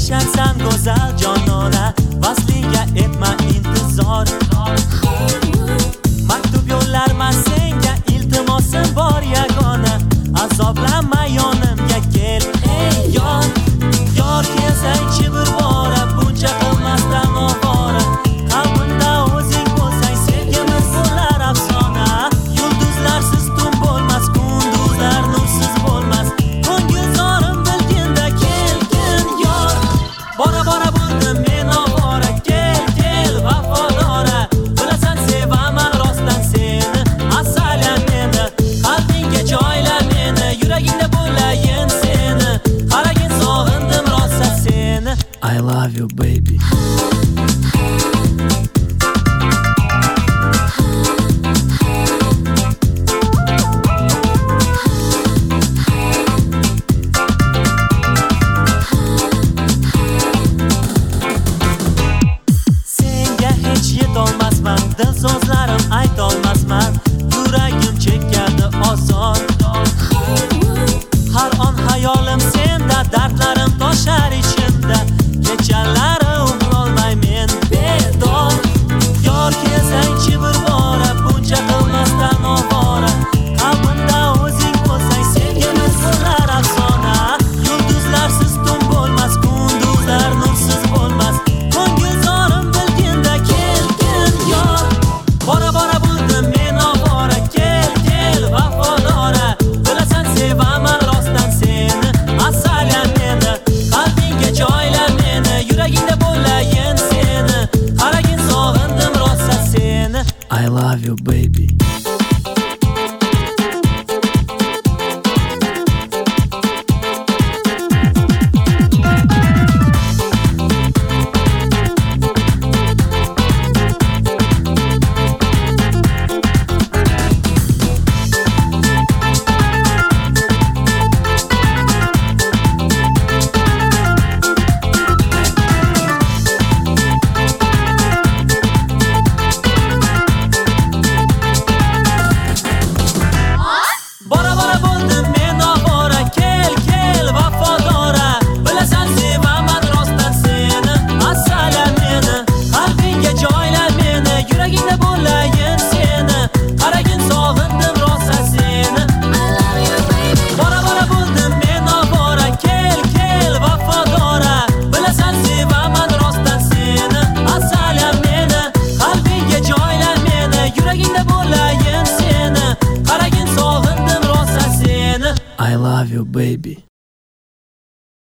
yasharsan go'zal jonona, vasliga etma intizor. Maktub yo'llarman senga, iltimosim bor yagona, azoblanma yonimga kel. Ey yor, yor kelsangchi bir bora, buncha qilmasdan ovora. Qalbimda o'zing bo'lsang, sevgimiz bo'lar afsona. Yulduzlarsiz tun bo'lmas, kunduzlar nursiz bo'lmas. Ko'ngilzorim bilginda kelgin yor. Bora bora bo'ldim men ovora, kel kel vafodora. Bilasan sevaman rostdan seni, asalan meni. Qalbingga joyla meni, yuragingda bo'layin seni. Qaragin sog'indim rosa seni. I love you baby. Senga hech yetolmasman, dil so'zlarim aytolmasman. Yuragim chekkani ozor. Har on hayolim senda, dardlarim toshar ichimda. Kechalari uxlolmay men bedor. Yor kelsangchi bir bora, buncha qilmasdan ovora. Qalbimda o'zing bo'lsang, sevgimiz bo'lar afsona. Yulduzlarsiz tun bo'lmas, kunduzlar nursiz bo'lmas. Ko'ngilzorim bilginda kelgin yor. Bora bora bo'ldim men ovora, kel kel vafodora. Bilasan sevaman rostdan seni, asalan meni. Qalbingga joyla meni, yuragingda bo'layin seni. Qaragin sog'indim rosa seni. I love you baby. Bora bora bo'ldim men ovora, kel kel vafodora. Bilasan sevaman rostdan seni, asalan meni. Qalbingga joyla meni, yuragingda bo'layin seni. Qaragin sog'indim rosa seni. Bora bora bo'ldim men ovora, kel kel vafodora. Bilasan sevaman rostdan seni, asalan meni. Qalbingga joyla meni, yuragingda bo'layin seni. Qaragin sog'indim rosa seni. I love you baby.